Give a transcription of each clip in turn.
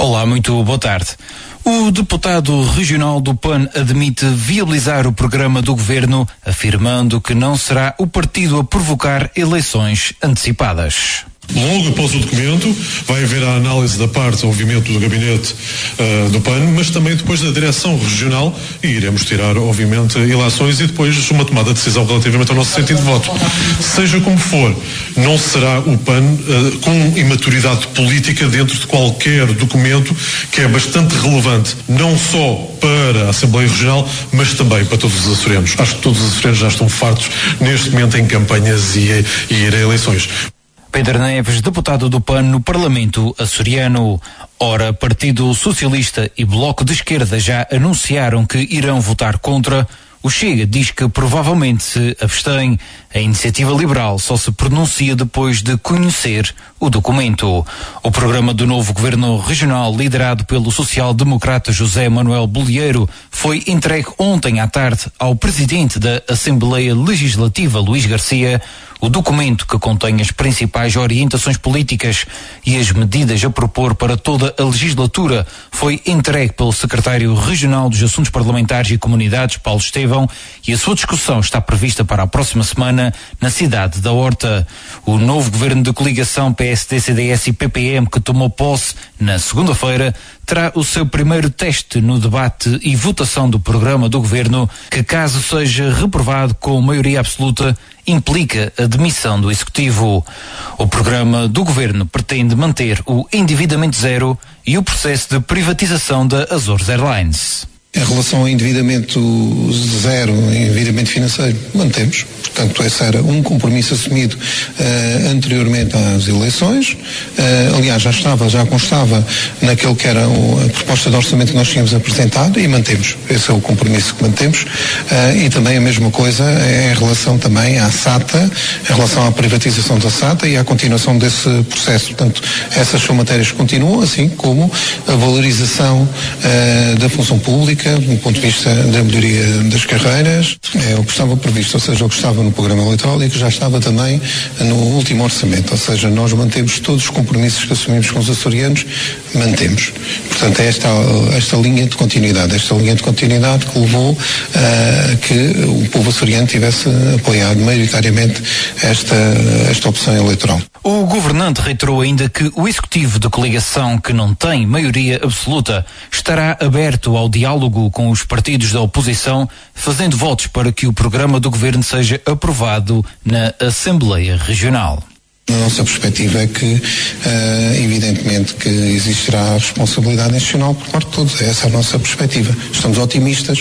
Olá, muito boa tarde. O deputado regional do PAN admite viabilizar o programa do governo, afirmando que não será o partido a provocar eleições antecipadas. Logo após o documento vai haver a análise da parte, obviamente, do gabinete do PAN, mas também depois da direção regional, e iremos tirar, obviamente, eleições e depois uma tomada de decisão relativamente ao nosso sentido de voto. Seja como for, não será o PAN com imaturidade política dentro de qualquer documento que é bastante relevante, não só para a Assembleia Regional, mas também para todos os açorianos. Acho que todos os açorianos já estão fartos neste momento em campanhas e ir a eleições. Pedro Neves, deputado do PAN no Parlamento açoriano. Ora, Partido Socialista e Bloco de Esquerda já anunciaram que irão votar contra. O Chega diz que provavelmente se abstém. A Iniciativa Liberal só se pronuncia depois de conhecer o documento. O programa do novo governo regional, liderado pelo social-democrata José Manuel Bolieiro, foi entregue ontem à tarde ao presidente da Assembleia Legislativa, Luís Garcia. O documento, que contém as principais orientações políticas e as medidas a propor para toda a legislatura, foi entregue pelo secretário regional dos Assuntos Parlamentares e Comunidades, Paulo Estevão, e a sua discussão está prevista para a próxima semana na cidade da Horta. O novo governo de coligação PSD, CDS e PPM, que tomou posse na segunda-feira, terá o seu primeiro teste no debate e votação do programa do governo, que, caso seja reprovado com maioria absoluta, implica a demissão do Executivo. O programa do governo pretende manter o endividamento zero e o processo de privatização da Azores Airlines. Em relação ao endividamento zero, endividamento financeiro, mantemos. Portanto, esse era um compromisso assumido anteriormente às eleições. Aliás, já constava naquele que era a proposta de orçamento que nós tínhamos apresentado e mantemos. Esse é o compromisso que mantemos. E também a mesma coisa em relação também à SATA, em relação à privatização da SATA e à continuação desse processo. Portanto, essas são matérias que continuam, assim como a valorização da função pública, do ponto de vista da melhoria das carreiras, é o que estava previsto, ou seja, o que estava no programa eleitoral e que já estava também no último orçamento, ou seja, nós mantemos todos os compromissos que assumimos com os açorianos, mantemos. Portanto, é esta linha de continuidade que levou a que o povo açoriano tivesse apoiado maioritariamente esta opção eleitoral. O governante reiterou ainda que o executivo de coligação, que não tem maioria absoluta, estará aberto ao diálogo com os partidos da oposição, fazendo votos para que o programa do governo seja aprovado na Assembleia Regional. A nossa perspectiva é que, evidentemente, que existirá responsabilidade nacional por parte de todos. Essa é a nossa perspectiva. Estamos otimistas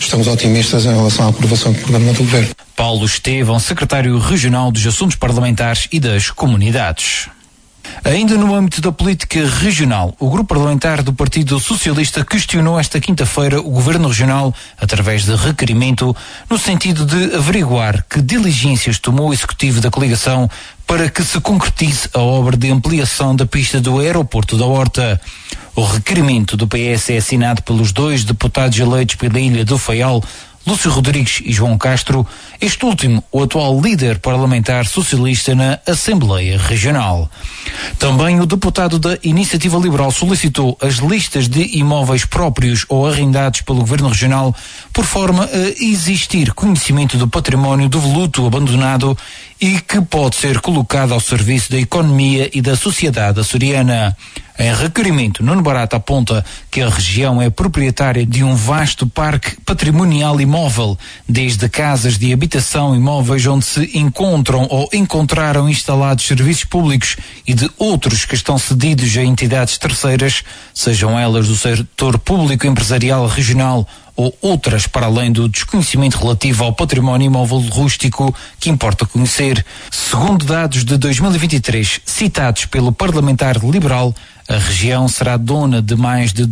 em relação à aprovação do programa do governo. Paulo Estevão, secretário regional dos Assuntos Parlamentares e das Comunidades. Ainda no âmbito da política regional, o grupo parlamentar do Partido Socialista questionou esta quinta-feira o governo regional através de requerimento no sentido de averiguar que diligências tomou o executivo da coligação para que se concretize a obra de ampliação da pista do aeroporto da Horta. O requerimento do PS é assinado pelos 2 deputados eleitos pela Ilha do Faial, Lúcio Rodrigues e João Castro, este último o atual líder parlamentar socialista na Assembleia Regional. Também o deputado da Iniciativa Liberal solicitou as listas de imóveis próprios ou arrendados pelo Governo Regional por forma a existir conhecimento do património devoluto abandonado e que pode ser colocado ao serviço da economia e da sociedade açoriana. Em requerimento, Nuno Barata aponta que a região é proprietária de um vasto parque patrimonial imóvel, desde casas de habitação, imóveis onde se encontram ou encontraram instalados serviços públicos e de outros que estão cedidos a entidades terceiras, sejam elas do setor público empresarial regional ou outras para além do desconhecimento relativo ao património imóvel rústico que importa conhecer. Segundo dados de 2023 citados pelo parlamentar liberal, a região será dona de mais de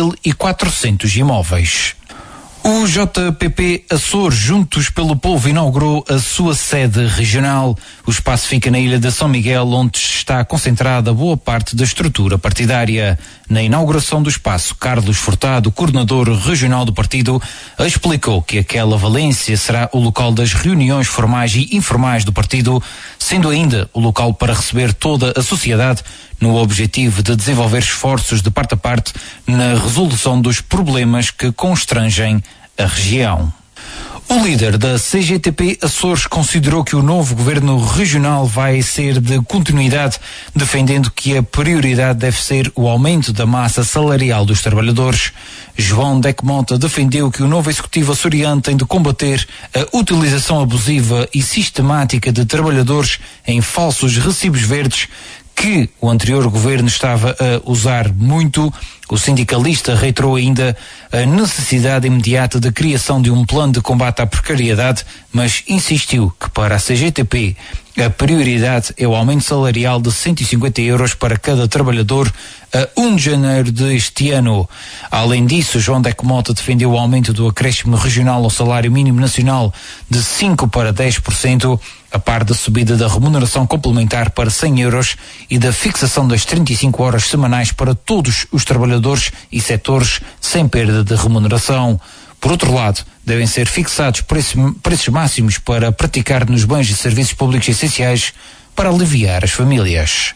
2.400 imóveis. O JPP Açores Juntos pelo Povo inaugurou a sua sede regional. O espaço fica na ilha de São Miguel, onde está concentrada boa parte da estrutura partidária. Na inauguração do espaço, Carlos Furtado, coordenador regional do partido, explicou que aquela Valência será o local das reuniões formais e informais do partido, sendo ainda o local para receber toda a sociedade no objetivo de desenvolver esforços de parte a parte na resolução dos problemas que constrangem a região. O líder da CGTP Açores considerou que o novo governo regional vai ser de continuidade, defendendo que a prioridade deve ser o aumento da massa salarial dos trabalhadores. João Decmota defendeu que o novo executivo açoriano tem de combater a utilização abusiva e sistemática de trabalhadores em falsos recibos verdes, que o anterior governo estava a usar muito. O sindicalista reiterou ainda a necessidade imediata da criação de um plano de combate à precariedade, mas insistiu que para a CGTP a prioridade é o aumento salarial de 150 euros para cada trabalhador a 1 de janeiro deste ano. Além disso, João Decmota defendeu o aumento do acréscimo regional ao salário mínimo nacional de 5% para 10%, a par da subida da remuneração complementar para 100 euros e da fixação das 35 horas semanais para todos os trabalhadores e setores sem perda de remuneração. Por outro lado, devem ser fixados preços máximos para praticar nos bens e serviços públicos essenciais para aliviar as famílias.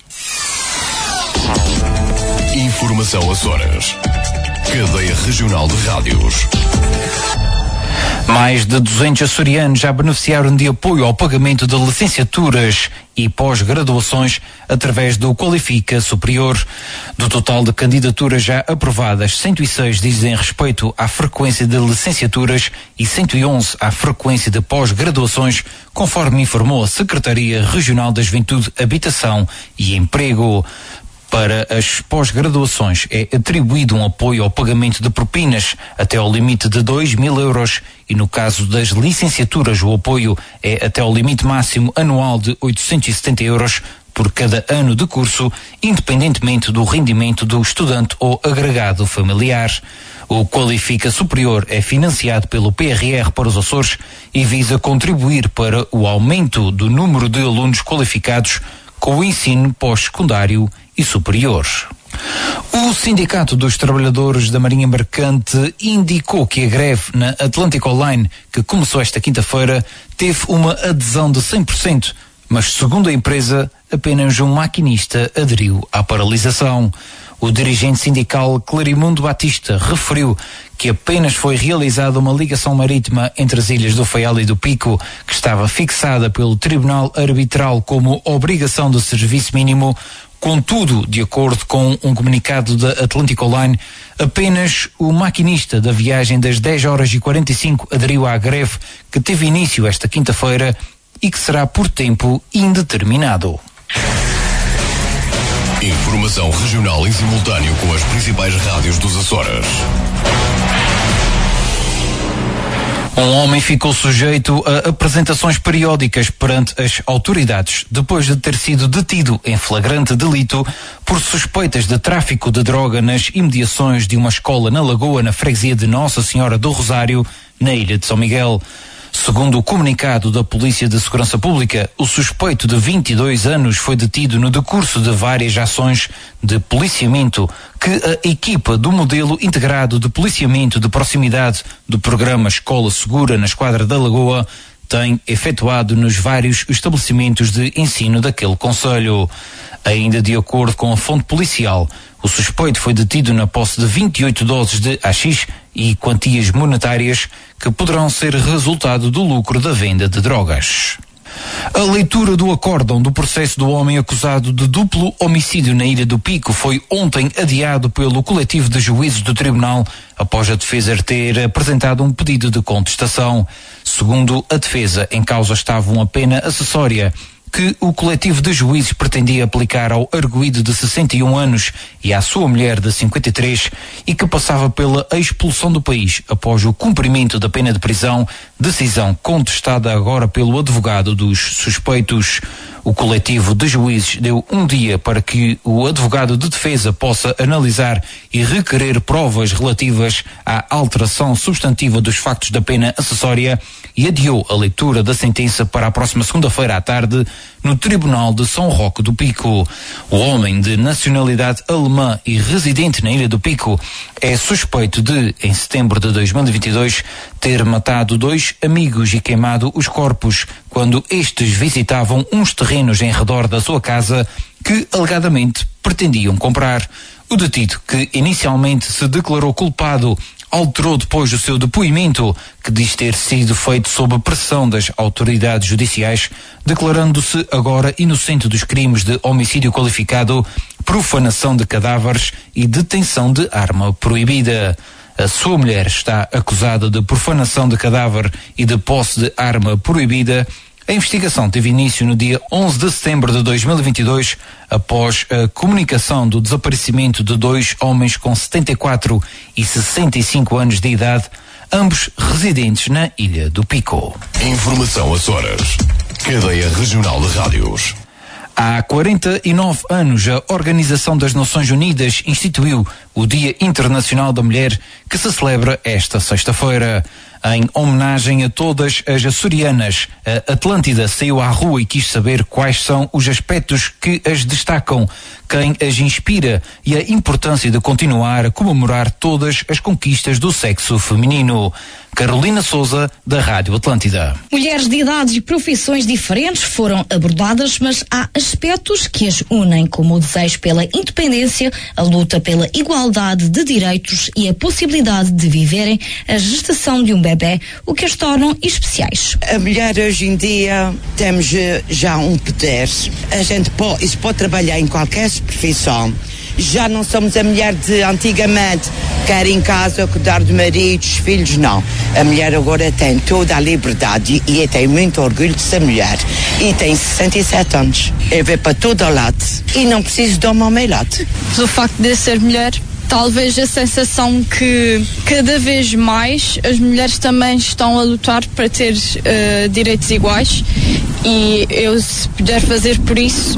Informação Açores. Cadeia Regional de Rádios. Mais de 200 açorianos já beneficiaram de apoio ao pagamento de licenciaturas e pós-graduações através do Qualifica Superior. Do total de candidaturas já aprovadas, 106 dizem respeito à frequência de licenciaturas e 111 à frequência de pós-graduações, conforme informou a Secretaria Regional da Juventude, Habitação e Emprego. Para as pós-graduações é atribuído um apoio ao pagamento de propinas até ao limite de 2.000 euros e no caso das licenciaturas o apoio é até ao limite máximo anual de 870 euros por cada ano de curso, independentemente do rendimento do estudante ou agregado familiar. O Qualifica Superior é financiado pelo PRR para os Açores e visa contribuir para o aumento do número de alunos qualificados com o ensino pós-secundário e superior. O Sindicato dos Trabalhadores da Marinha Mercante indicou que a greve na Atlantic Line, que começou esta quinta-feira, teve uma adesão de 100%, mas segundo a empresa, apenas um maquinista aderiu à paralisação. O dirigente sindical Clarimundo Batista referiu que apenas foi realizada uma ligação marítima entre as ilhas do Faial e do Pico, que estava fixada pelo Tribunal Arbitral como obrigação de serviço mínimo. Contudo, de acordo com um comunicado da Atlantic Line, apenas o maquinista da viagem das 10 horas e 45 aderiu à greve que teve início esta quinta-feira e que será por tempo indeterminado. Informação regional em simultâneo com as principais rádios dos Açores. Um homem ficou sujeito a apresentações periódicas perante as autoridades depois de ter sido detido em flagrante delito por suspeitas de tráfico de droga nas imediações de uma escola na Lagoa, na freguesia de Nossa Senhora do Rosário, na ilha de São Miguel. Segundo o comunicado da Polícia de Segurança Pública, o suspeito de 22 anos foi detido no decurso de várias ações de policiamento que a equipa do modelo integrado de policiamento de proximidade do programa Escola Segura na Esquadra da Lagoa tem efetuado nos vários estabelecimentos de ensino daquele concelho. Ainda de acordo com a fonte policial, o suspeito foi detido na posse de 28 doses de haxixe e quantias monetárias que poderão ser resultado do lucro da venda de drogas. A leitura do acórdão do processo do homem acusado de duplo homicídio na Ilha do Pico foi ontem adiado pelo coletivo de juízes do tribunal após a defesa ter apresentado um pedido de contestação. Segundo a defesa, em causa estava uma pena acessória que o coletivo de juízes pretendia aplicar ao arguido de 61 anos e à sua mulher de 53 e que passava pela expulsão do país após o cumprimento da pena de prisão, decisão contestada agora pelo advogado dos suspeitos. O coletivo de juízes deu um dia para que o advogado de defesa possa analisar e requerer provas relativas à alteração substantiva dos factos da pena acessória e adiou a leitura da sentença para a próxima segunda-feira à tarde no Tribunal de São Roque do Pico. O homem de nacionalidade alemã e residente na Ilha do Pico é suspeito de, em setembro de 2022, ter matado 2 amigos e queimado os corpos, quando estes visitavam uns terrenos em redor da sua casa que alegadamente pretendiam comprar. O detido, que inicialmente se declarou culpado, alterou depois o seu depoimento, que diz ter sido feito sob pressão das autoridades judiciais, declarando-se agora inocente dos crimes de homicídio qualificado, profanação de cadáveres e detenção de arma proibida. A sua mulher está acusada de profanação de cadáver e de posse de arma proibida. A investigação teve início no dia 11 de setembro de 2022, após a comunicação do desaparecimento de 2 homens com 74 e 65 anos de idade, ambos residentes na Ilha do Pico. Informação Açores. Cadeia Regional de Rádios. Há 49 anos, a Organização das Nações Unidas instituiu o Dia Internacional da Mulher, que se celebra esta sexta-feira. Em homenagem a todas as açorianas, a Atlântida saiu à rua e quis saber quais são os aspectos que as destacam, quem as inspira e a importância de continuar a comemorar todas as conquistas do sexo feminino. Carolina Souza, da Rádio Atlântida. Mulheres de idades e profissões diferentes foram abordadas, mas há aspectos que as unem, como o desejo pela independência, a luta pela igualdade de direitos e a possibilidade de viverem a gestação de um bebé, o que as tornam especiais. A mulher hoje em dia temos já um poder. A gente pode trabalhar em qualquer profissão. Já não somos a mulher de antigamente, quer em casa cuidar de maridos, filhos, não. A mulher agora tem toda a liberdade e eu tenho muito orgulho de ser mulher. E tem 67 anos. Eu vou para todo o lado e não preciso de homem ao meu lado. O facto de ser mulher, talvez a sensação que cada vez mais as mulheres também estão a lutar para ter direitos iguais, e eu, se puder fazer por isso,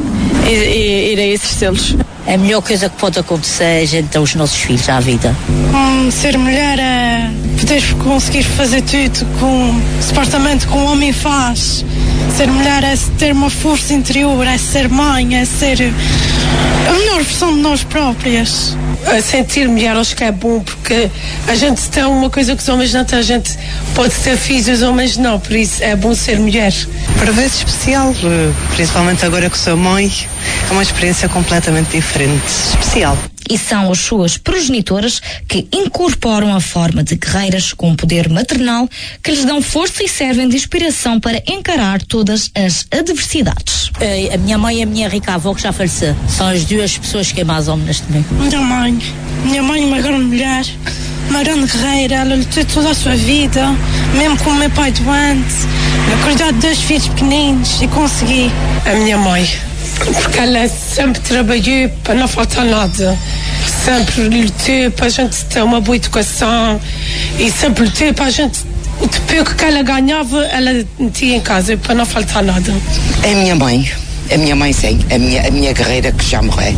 irei exercê-los. A melhor coisa que pode acontecer é a gente dar os nossos filhos à vida. Ser mulher é poder conseguir fazer tudo supostamente que um homem faz. Ser mulher é ter uma força interior, é ser mãe, é ser a melhor versão de nós próprias. A sentir mulher, acho que é bom, porque a gente tem uma coisa que os homens não têm, a gente pode ter filhos, os homens não, por isso é bom ser mulher. Para vezes especial, principalmente agora que sou mãe, é uma experiência completamente diferente, especial. E são as suas progenitoras que incorporam a forma de guerreiras com poder maternal, que lhes dão força e servem de inspiração para encarar todas as adversidades. A minha mãe e a minha rica avó, que já faleceu, são as duas pessoas que mais amo neste momento. Minha mãe é uma grande mulher, uma grande guerreira, ela lutou toda a sua vida, mesmo com o meu pai doente, cuidar de 2 filhos pequeninos, e consegui. A minha mãe, porque ela sempre trabalhou para não faltar nada, sempre lutou para a gente ter uma boa educação e sempre lutou para a gente, o pouco que ela ganhava, ela metia em casa para não faltar nada. É a minha mãe sim, a minha guerreira que já morreu.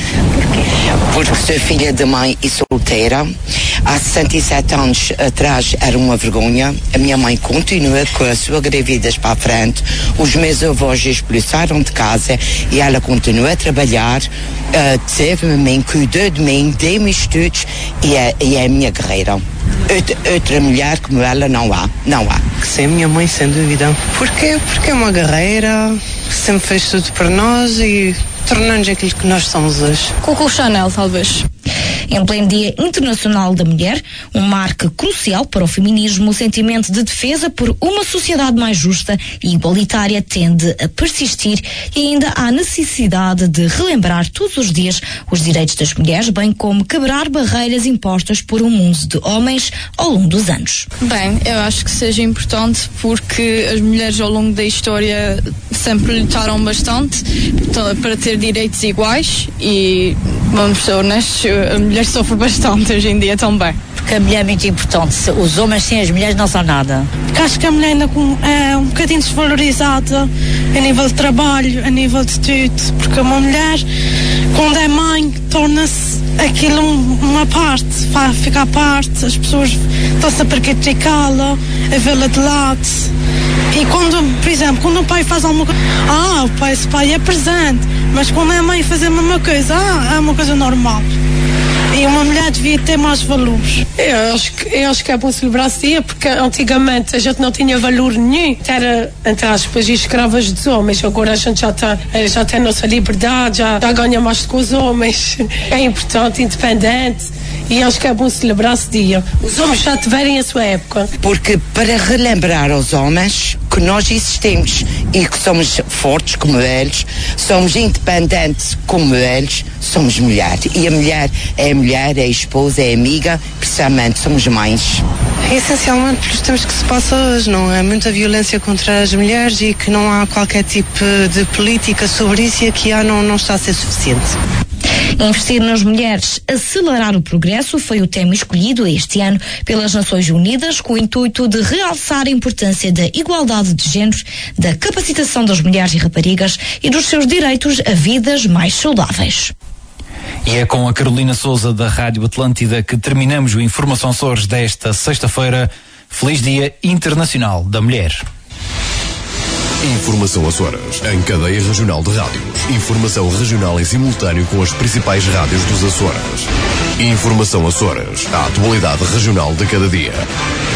Porque sou filha de mãe e solteira. Há 67 anos atrás era uma vergonha. A minha mãe continua com a sua gravidez para a frente. Os meus avós expulsaram de casa e ela continua a trabalhar. Teve-me, cuidou de mim, dei-me estudos e é a minha guerreira. Outra mulher como ela não há. Sim, minha mãe, sem dúvida. Porquê? Porque é uma guerreira, sempre fez tudo por nós e tornando-nos aquilo que nós somos hoje. Coco Chanel, talvez. Em pleno Dia Internacional da Mulher, um marco crucial para o feminismo, o sentimento de defesa por uma sociedade mais justa e igualitária tende a persistir, e ainda há necessidade de relembrar todos os dias os direitos das mulheres, bem como quebrar barreiras impostas por um mundo de homens ao longo dos anos. Bem, eu acho que seja importante porque as mulheres ao longo da história sempre lutaram bastante para ter direitos iguais e, vamos ser honestos, a mulher sofre bastante hoje em dia também. Porque a mulher é muito importante. Os homens sem as mulheres não são nada. Porque acho que a mulher ainda é um bocadinho desvalorizada a nível de trabalho, a nível de tudo. Porque uma mulher, quando é mãe, torna-se aquilo uma parte, vai ficar à parte, as pessoas estão-se a criticá-la, a vê-la de lado. E quando, por exemplo, quando o pai faz alguma coisa, esse pai é presente, mas quando é a mãe fazer a mesma coisa, é uma coisa normal. E uma mulher devia ter mais valores. Eu acho que é bom celebrar esse dia, porque antigamente a gente não tinha valor nenhum. Era, entre aspas, escravas dos homens. Agora a gente já tem a nossa liberdade, já ganha mais do que os homens. É importante, independente. E acho que é bom celebrar esse dia. Os homens já tiverem a sua época. Porque para relembrar aos homens que nós existimos e que somos fortes como eles, somos independentes como eles, somos mulher. E a mulher, é a esposa, é a amiga, precisamente somos mães. Essencialmente pelos tempos que se passa hoje, não é? Muita violência contra as mulheres e que não há qualquer tipo de política sobre isso e aqui não está a ser suficiente. Investir nas mulheres, acelerar o progresso foi o tema escolhido este ano pelas Nações Unidas com o intuito de realçar a importância da igualdade de géneros, da capacitação das mulheres e raparigas e dos seus direitos a vidas mais saudáveis. E é com a Carolina Souza da Rádio Atlântida que terminamos o Informação Açores desta sexta-feira. Feliz Dia Internacional da Mulher. Informação Açores, em cadeia regional de rádios. Informação regional em simultâneo com as principais rádios dos Açores. Informação Açores, a atualidade regional de cada dia.